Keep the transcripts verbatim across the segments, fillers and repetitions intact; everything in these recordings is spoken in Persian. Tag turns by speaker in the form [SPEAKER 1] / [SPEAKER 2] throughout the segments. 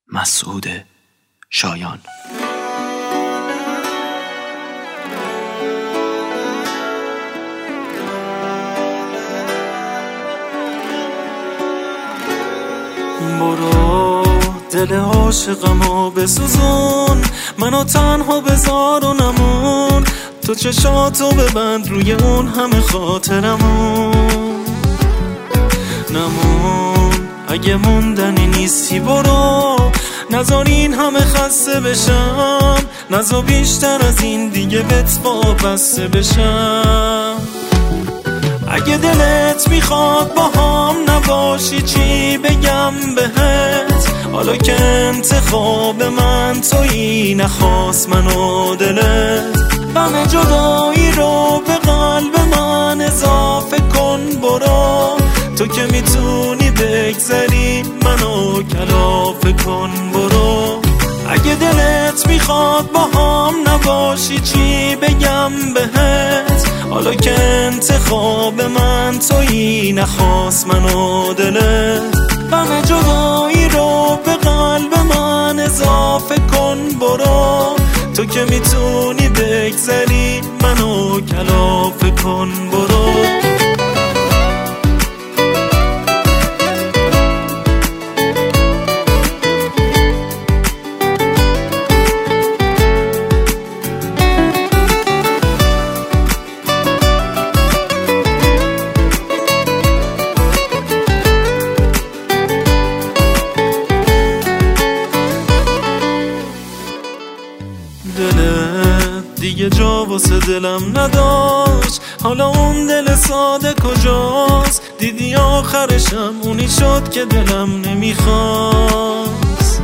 [SPEAKER 1] مسعود شایان.
[SPEAKER 2] برو دل عاشقمو بسوزون، منو تنها بذار و نمون، تو چشاتو ببند روی اون همه خاطرمون. نمون اگه موندنی نیستی برو، نذار این همه خسته بشم، نذار بیشتر از این دیگه بهت وابسته بشم. اگه دلت میخواد با هم نباشی چی بگم بهت، حالا که انتخاب من تویی نخواست من و دلت. غم جدایی رو به قلب من اضافه کن برو، تو که میتونی بگذری منو کلافه کن برو. اگه دلت میخواد با هم نباشی چی بگم بهت، حالا که انتخاب من تویی نخواست من و دلت. غم جدایی رو به قلب من اضافه کن برو، تو که میتونی بگذری منو کلافه کن برو. دلت دیگه جا واسه دلم نداشت، حالا اون دل ساده کجاست؟ دیدی آخرشم اونی شد که دلم نمیخواست.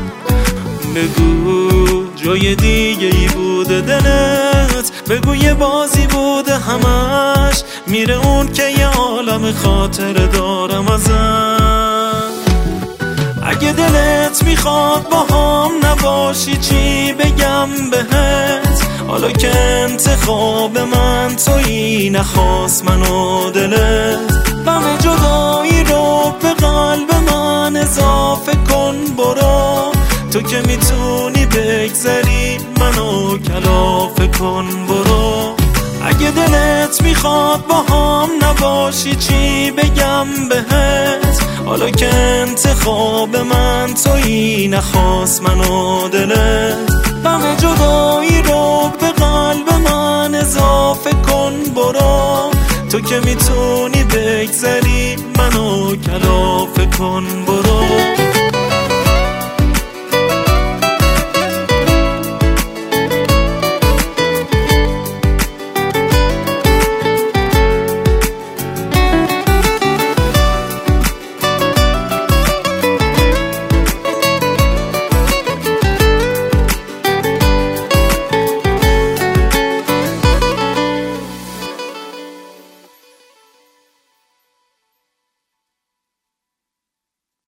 [SPEAKER 2] بگو جای دیگه ای بوده دلت، بگو یه بازی بوده همش، میره اون که یه عالم خاطر دارم ازم. اگه دلت میخواد با هم نباشی چی بگم بهت، حالا که انتخاب من تویی نخواست من و دلت. غم جدایی رو به قلب من اضافه کن برو، تو که میتونی بگذری منو کلافه کن برو. اگه دلت میخواد با هم نباشی چی بگم بهت، حالا که انتخاب من تویی نخواست من و دلت. غم جدایی رو به قلب من اضافه کن برو، تو که میتونی بگذری منو کلافه کن برو.